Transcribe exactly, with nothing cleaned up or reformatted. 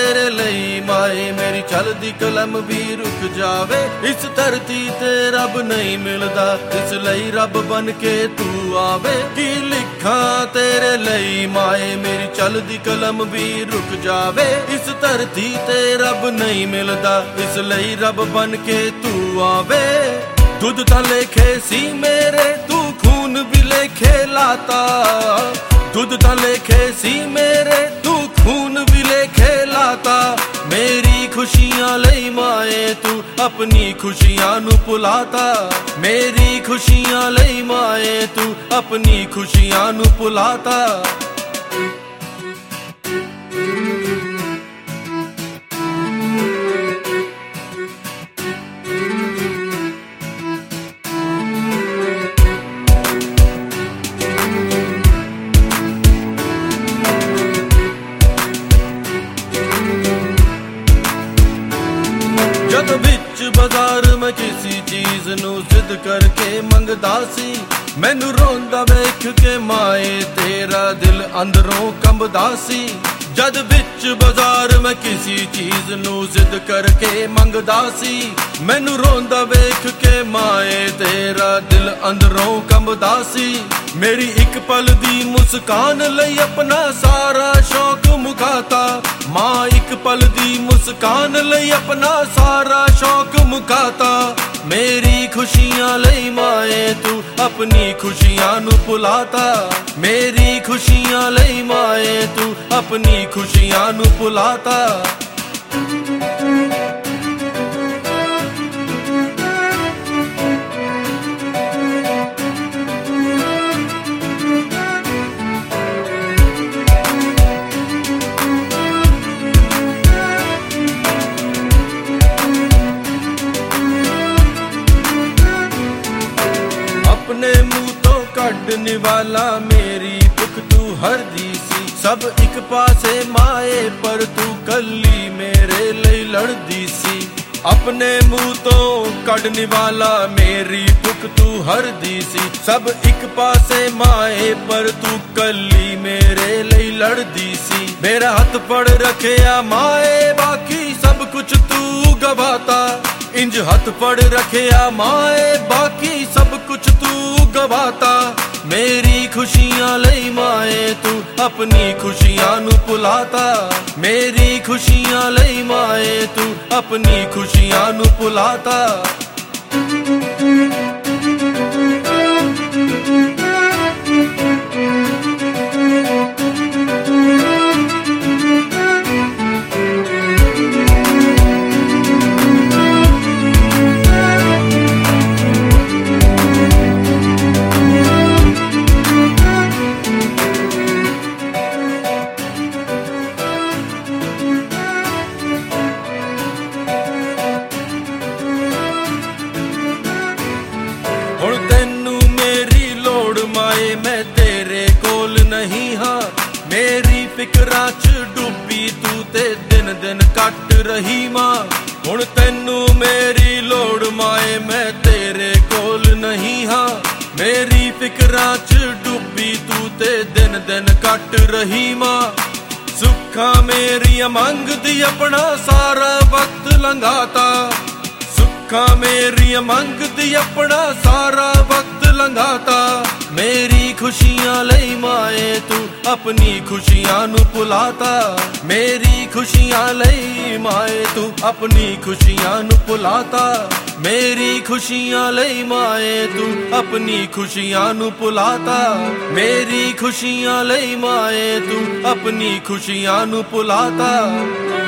तेरे लई माए मेरी चलदी कलम भी रुक जावे। इस धरती ते रब नहीं मिलदा इस लई रब बन के तू आवे। की लिखा तेरे लई माए मेरी चलदी कलम भी रुक जावे। इस धरती ते रब नहीं मिलदा इस लई रब बन के तू आवे। दुध तां लेखे सी मेरे तू खून भी लेखे लाता। दुध तां लेखे सी मेरे तू खून भी लेखे लाता। मेरी खुशियां लई माए तू अपनी खुशियां नू भुलाता। मेरी खुशियां लई माए तू अपनी खुशियां नू भुलाता। जद बिच बाजार मैं किसी चीज नू जिद करके मंगदा सी। मैनू रोंदा वेख के माए तेरा दिल अंदरों कंबदा सी। जद बिच बाजार मैं किसी चीज नू जिद करके मंगदा सी। मैनू रोंदा वेख के माए तेरा दिल अंदरों कंबदा सी। मेरी एक पल दी मुस्कान लई अपना सारा शौक मुकाता। मां एक पल दी मुस्कान लई अपना सारा शौक मुकाता। मेरी खुशियां लई माए तू अपनी खुशियां नू भुलाता। मेरी खुशियां लई माए तू अपनी खुशियां नू भुलाता। अपने मुंह तो कढ़ने वाला मेरी भुख तू हरदी सी। सब एक पासे माए पर तू कली मेरे लई लड़दी सी। अपने मुंह तो कढ़ने वाला मेरी भुख तू हरदी सी। सब एक पासे माए पर तू कली मेरे लई लड़दी सी। मेरा हाथ पड़ रखिया माए बाकी सब कुछ तू गवाता। इंज हथ पड़ रखिया माए बाकी सब कुछ तू गवाता। मेरी खुशियां लई माए तू अपनी खुशियां नू भुलाता। मेरी खुशियां लई माए तू अपनी खुशियां नू भुलाता। हुण तैनू मेरी लोड़ माए मैं तेरे कोल नहीं हाँ। मेरी फिकरां च डुब्बी तू ते दिन दिन कट रही मां। हुण तैनू मेरी लोड़ माए मैं तेरे कोल नहीं हाँ। मेरी फिकरां च डुब्बी तू ते दिन दिन कट रही मां। सुखा मेरिया मंगदी अपना सारा वक्त लंघाता। सुखा मेरिया मंगदी अपना सारा वक्त लंघाता। मेरी खुशियां लई माए तू अपनी खुशियां नू भुलाता। मेरी खुशियां लई माए तू अपनी खुशियां नू भुलाता। मेरी खुशियां लई माए तू अपनी खुशियां नू भुलाता। मेरी खुशियां लई माए तू अपनी खुशियां नू भुलाता।